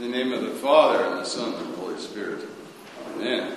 In the name of the Father, and the Son, and the Holy Spirit. Amen.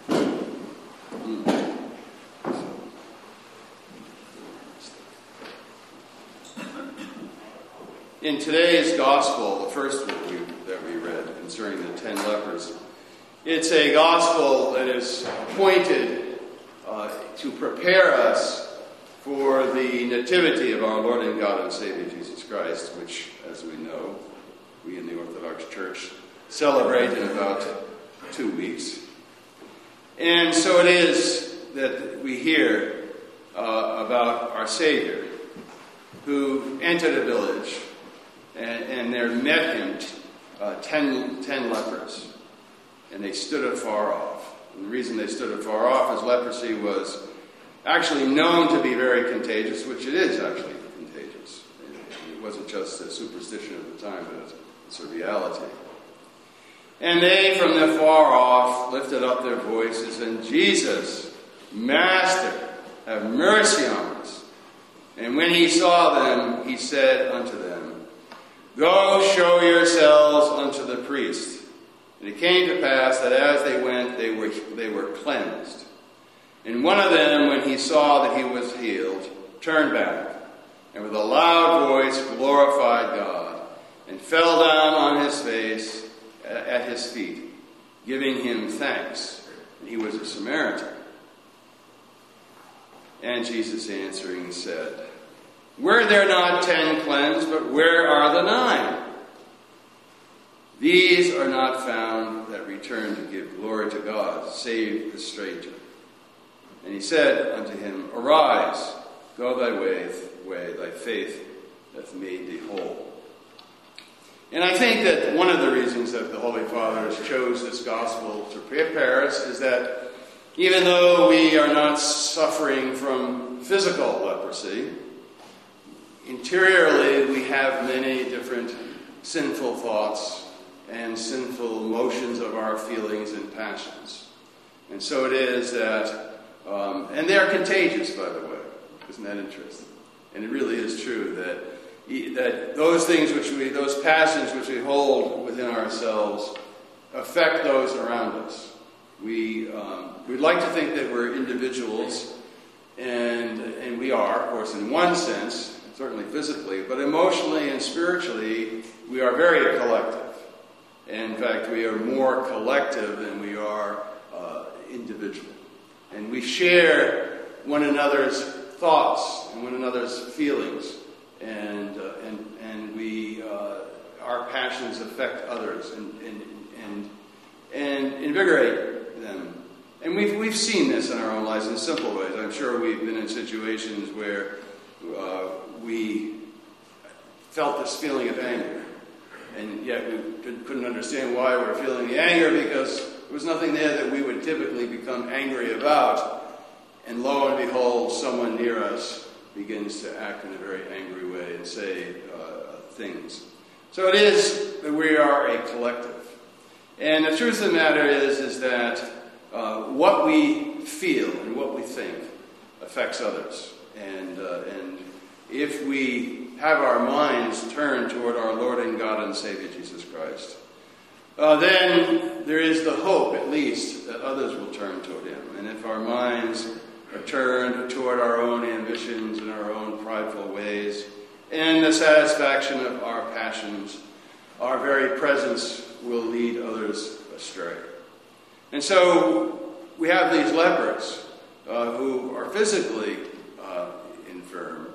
In today's Gospel, the first that we read concerning the 10 lepers, it's a Gospel that is appointed to prepare us for the nativity of our Lord and God and Savior Jesus Christ, which, as we know, we in the Orthodox Church celebrate in about 2 weeks. And so it is that we hear about our Savior, who entered a village, and there met him 10 lepers, and they stood afar off. And the reason they stood afar off is leprosy was actually known to be very contagious, which it is actually contagious. It wasn't just a superstition of the time, but it's a reality. And they, from the far off, lifted up their voices, and Jesus, Master, have mercy on us. And when he saw them, he said unto them, Go show yourselves unto the priest. And it came to pass that as they went, they were cleansed. And one of them, when he saw that he was healed, turned back, and with a loud voice glorified God, and fell down on his face at his feet, giving him thanks. And he was a Samaritan. And Jesus answering said, Were there not 10 cleansed, but where are the 9? These are not found that return to give glory to God, save the stranger. And he said unto him, Arise, go thy way, thy faith hath made thee whole. And I think that one of the reasons that the Holy Fathers chose this gospel to prepare us is that even though we are not suffering from physical leprosy, interiorly we have many different sinful thoughts and sinful motions of our feelings and passions. And so it is that, and they are contagious, by the way. Isn't that interesting? And it really is true that those things those passions which we hold within ourselves affect those around us. We'd like to think that we're individuals, and we are, of course, in one sense, certainly physically, but emotionally and spiritually, we are very collective. And in fact, we are more collective than we are individual. And we share one another's thoughts and one another's feelings. And we our passions affect others and invigorate them. And we've seen this in our own lives in simple ways. I'm sure we've been in situations where we felt this feeling of anger, and yet we couldn't understand why we're feeling the anger, because there was nothing there that we would typically become angry about. And lo and behold, someone near us begins to act in a very angry way and say things. So it is that we are a collective. And the truth of the matter is that what we feel and what we think affects others. And if we have our minds turned toward our Lord and God and Savior Jesus Christ, then there is the hope, at least, that others will turn toward him. And if our minds are turned toward our own ambitions and our own prideful ways, and the satisfaction of our passions, our very presence will lead others astray. And so we have these lepers who are physically infirm,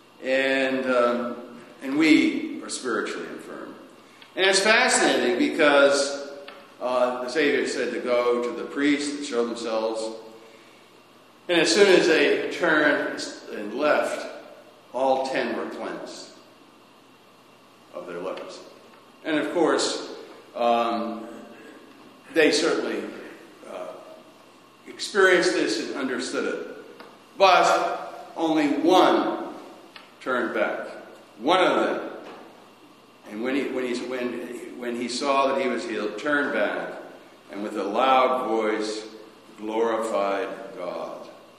and we are spiritually infirm. And it's fascinating because the Savior said to go to the priest and show themselves. And as soon as they turned and left, all 10 were cleansed of their leprosy. And of course, they certainly experienced this and understood it. But only one turned back. One of them. And when he saw that he was healed, turned back, and with a loud voice glorified God.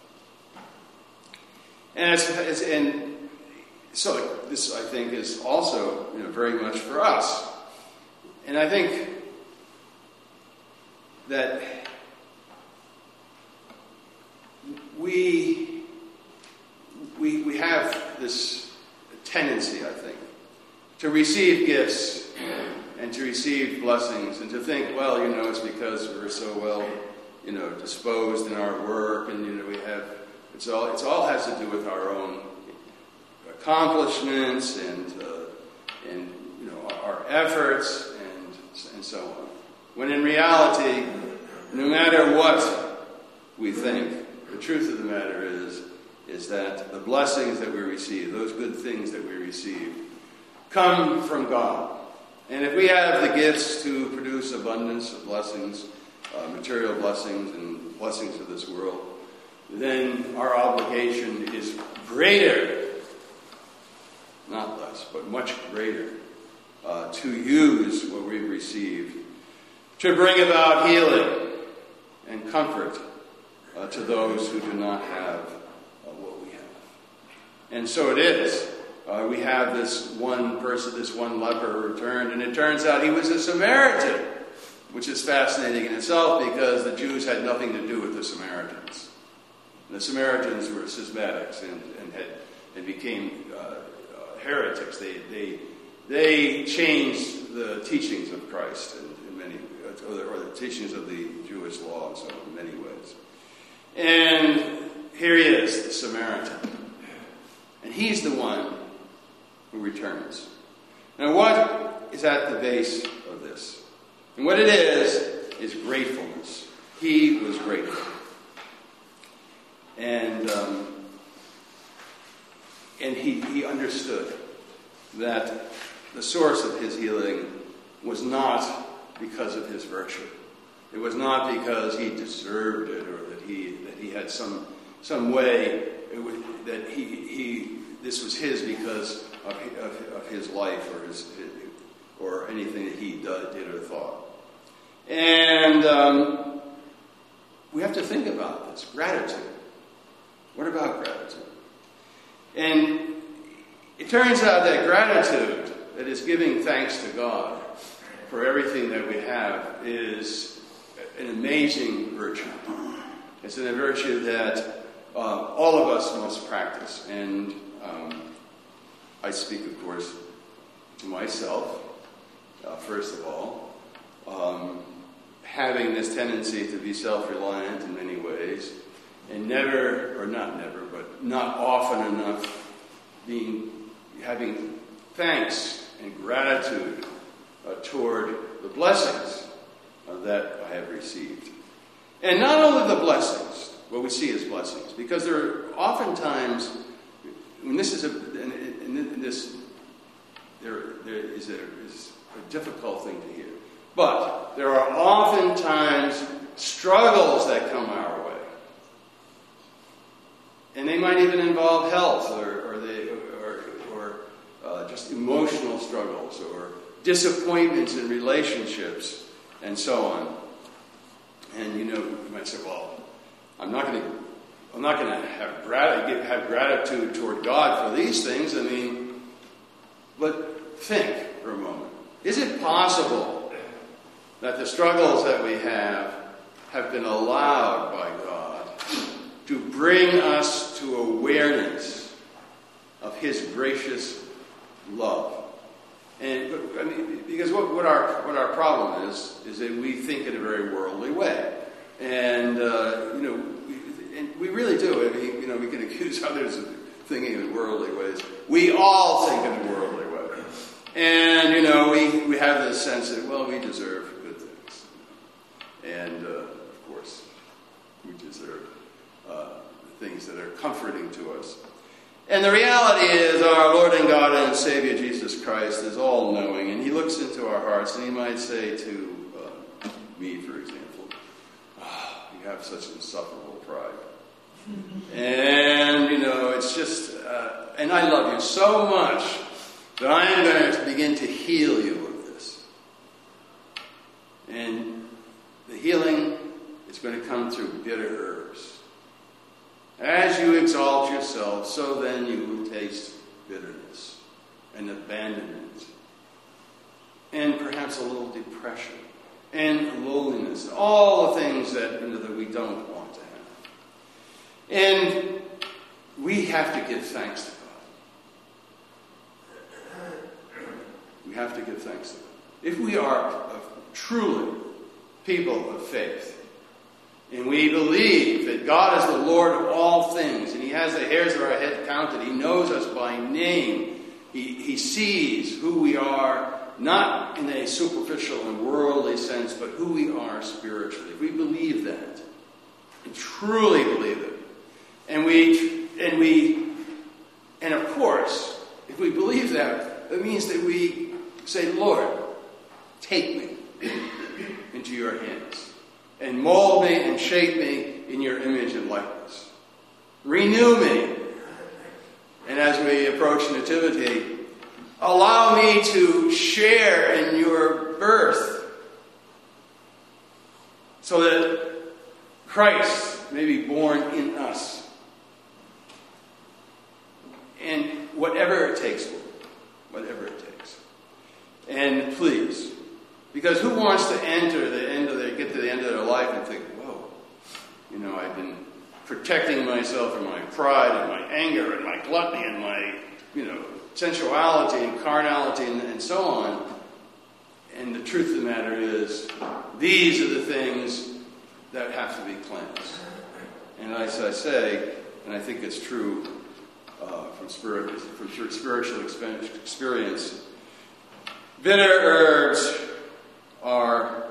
And so this, I think, is also very much for us. And I think that we have this tendency, I think, to receive gifts and to receive blessings and to think, well, it's because we're so well, disposed in our work, and we have it's all has to do with our own accomplishments and our efforts and so on. When in reality, no matter what we think, the truth of the matter is that the blessings that we receive, those good things that we receive, come from God. And if we have the gifts to produce abundance of blessings, material blessings and blessings of this world, then our obligation is greater, not less, but much greater, to use what we've received to bring about healing and comfort to those who do not have what we have. And so it is. We have this one person, this one leper who returned, and it turns out he was a Samaritan, which is fascinating in itself because the Jews had nothing to do with the Samaritans. The Samaritans were schismatics and became heretics. They changed the teachings of Christ in many, or the teachings of the Jewish law and so in many ways. And here he is, the Samaritan. And he's the one who returns. Now, what is at the base of this? And what it is gratefulness. He was grateful. And he understood that the source of his healing was not because of his virtue. It was not because he deserved it or that he had some way that this was his because of his life or anything that he did or thought. And we have to think about this. Gratitude. What about gratitude? And it turns out that gratitude, that is giving thanks to God for everything that we have, is an amazing virtue. It's a virtue that all of us must practice. And I speak, of course, to myself, first of all, having this tendency to be self-reliant in many ways, and not often enough having thanks and gratitude toward the blessings that I have received. And not only the blessings, what we see as blessings, because there are oftentimes, and this is a difficult thing to hear, but there are oftentimes struggles that come our way. And they might even involve health or just emotional struggles or disappointments in relationships and so on. And you might say, well, I'm not going to have gratitude toward God for these things. But think for a moment. Is it possible that the struggles that we have been allowed by God to bring us to awareness of His gracious love? And because what our problem is that we think in a very worldly way, and and we really do. We can accuse others of thinking in worldly ways. We all think in a worldly way, and we have this sense that we deserve good things, and of course we deserve things that are comforting to us. And the reality is our Lord and God and Savior Jesus Christ is all-knowing, and He looks into our hearts, and He might say to me, for example, you have such insufferable pride. And, it's just, and I love you so much that I am going to begin to heal you of this. And the healing is going to come through bitter herbs. As you exalt yourself, so then you will taste bitterness and abandonment and perhaps a little depression and loneliness, all the things that we don't want to have. And we have to give thanks to God. We have to give thanks to God. If we are truly people of faith, and we believe that God is the Lord of all things, and He has the hairs of our head counted, He knows us by name, He sees who we are, not in a superficial and worldly sense, but who we are spiritually. If we believe that, and truly believe it, and of course, if we believe that, it means that we say, Lord, take me into your hands, and mold me and shape me in your image and likeness. Renew me. And as we approach Nativity, allow me to share in your birth, so that Christ may be born in us. And whatever it takes, Lord, whatever it takes. And please, because who wants to get to the end of their life and think, whoa, I've been protecting myself from my pride and my anger and my gluttony and my, sensuality and carnality and so on. And the truth of the matter is, these are the things that have to be cleansed. And as I say, and I think it's true from spiritual experience, bitter herbs are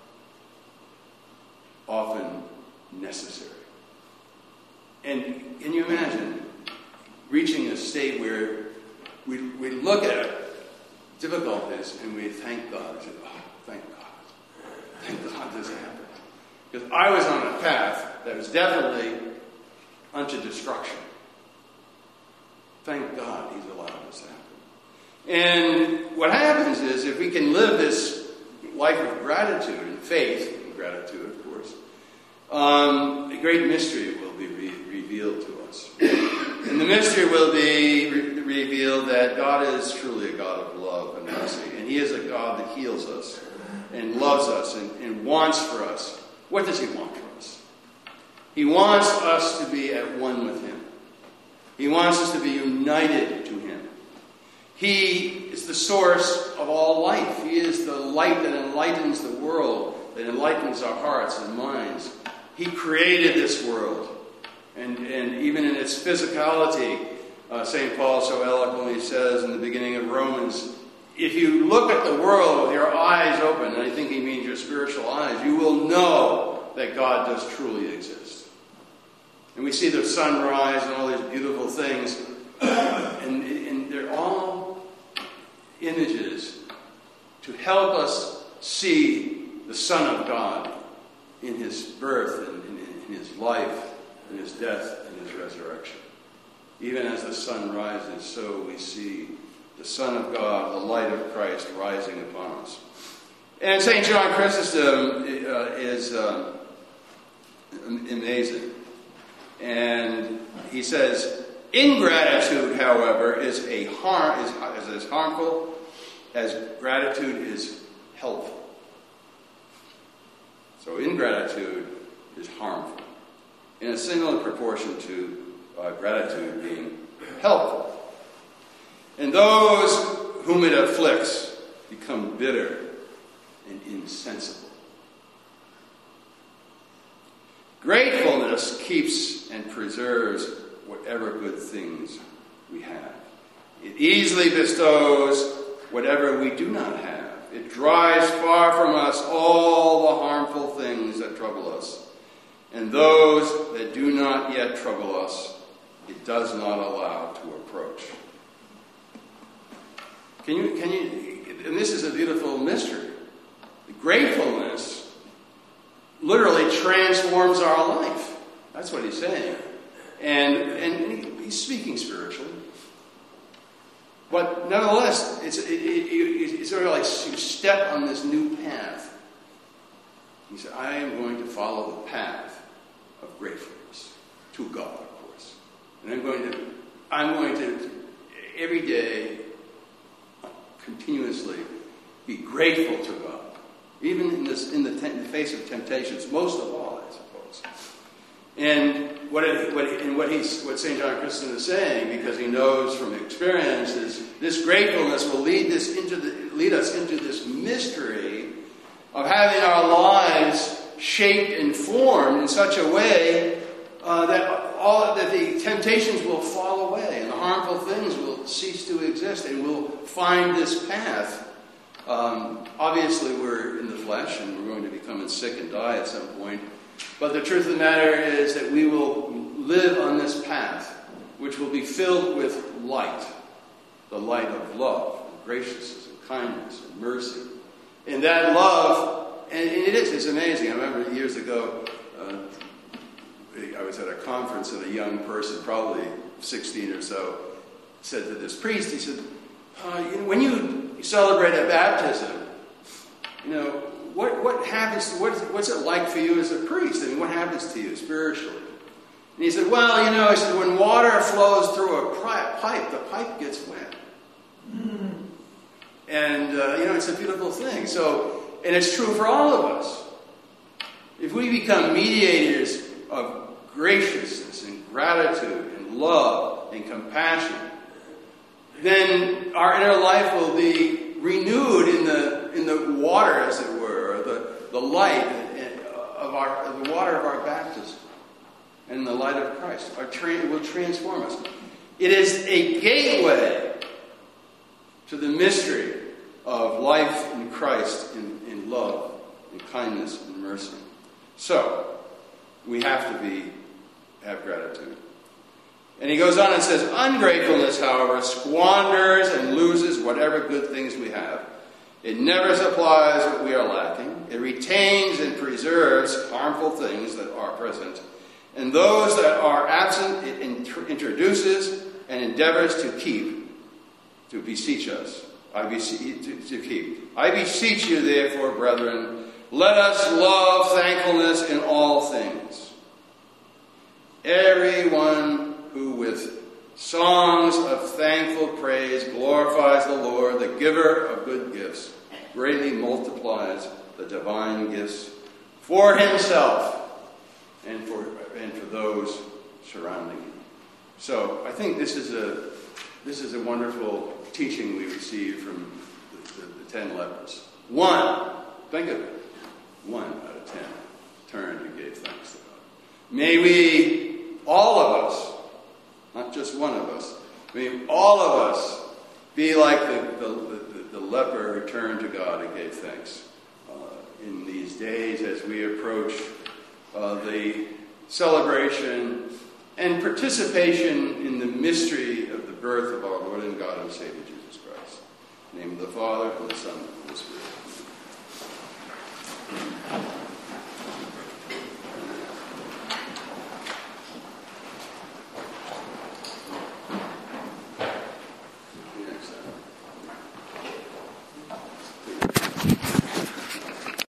often necessary. And can you imagine reaching a state where we look at difficulties and we thank God. We say, oh, thank God. Thank God this happened. Because I was on a path that was definitely unto destruction. Thank God He's allowed this to happen. And what happens is, if we can live this life of gratitude and faith, and gratitude, of course, a great mystery will be revealed to us. And the mystery will be revealed that God is truly a God of love and mercy. And He is a God that heals us and loves us and wants for us. What does He want from us? He wants us to be at one with Him. He wants us to be united to Him. He is the source of all life. He is the light that enlightens the world, that enlightens our hearts and minds. He created this world. And even in its physicality, St. Paul so eloquently says in the beginning of Romans, if you look at the world with your eyes open, and I think he means your spiritual eyes, you will know that God does truly exist. And we see the sunrise and all these beautiful things, and they're all images to help us see the Son of God in His birth and in His life, in His death and His resurrection. Even as the sun rises, so we see the Son of God, the light of Christ, rising upon us. And St. John Chrysostom is amazing. And he says, ingratitude, however, is as harmful as gratitude is helpful. So ingratitude is harmful in a similar proportion to gratitude being helpful. And those whom it afflicts become bitter and insensible. Gratefulness keeps and preserves whatever good things we have. It easily bestows whatever we do not have. It drives far from us all the harmful things that trouble us. And those that do not yet trouble us, it does not allow to approach. Can you, and this is a beautiful mystery. Gratefulness literally transforms our life. That's what he's saying. And he's speaking spiritually. But nevertheless, it's sort of like you step on this new path. He said, I am going to follow the path of gratefulness to God, of course. And I'm going to every day, continuously be grateful to God, even in the face of temptations, most of all, I suppose. And what St. John Chrysostom is saying, because he knows from experience, is this gratefulness will lead us into this mystery of having our lives shaped and formed in such a way that the temptations will fall away and the harmful things will cease to exist, and we'll find this path. Obviously, we're in the flesh and we're going to become sick and die at some point. But the truth of the matter is that we will live on this path, which will be filled with light, the light of love, and graciousness, and kindness, and mercy. And that love, and it's amazing. I remember years ago, I was at a conference and a young person, probably 16 or so, said to this priest, he said, when you celebrate a baptism, what happens? What's it like for you as a priest? I mean, what happens to you spiritually? And he said, he said, when water flows through a pipe, the pipe gets wet. And, it's a beautiful thing. So, and it's true for all of us. If we become mediators of graciousness and gratitude and love and compassion, then our inner life will be renewed in the water, as it were, or the light of the water of our baptism, and the light of Christ will transform us. It is a gateway to the mystery of life in Christ, in love, in kindness, and mercy. So we have to have gratitude. And he goes on and says, ungratefulness, however, squanders and loses whatever good things we have. It never supplies what we are lacking. It retains and preserves harmful things that are present. And those that are absent, it introduces and endeavors to keep, to beseech us. I beseech you, therefore, brethren, let us love thankfulness in all things. Everyone who with songs of thankful praise glorifies the Lord, the giver of good gifts, greatly multiplies the divine gifts for himself and for those surrounding him. So I think this is a wonderful teaching we receive from the 10 lepers. Think of it, 1 out of 10 turned and gave thanks to God. May we, all of us, not just one of us, may all of us be like the leper who turned to God and gave thanks in these days as we approach the celebration and participation in the mystery of the birth of our Lord and God and Savior Jesus Christ. In the name of the Father, and the Son, and the Holy Spirit.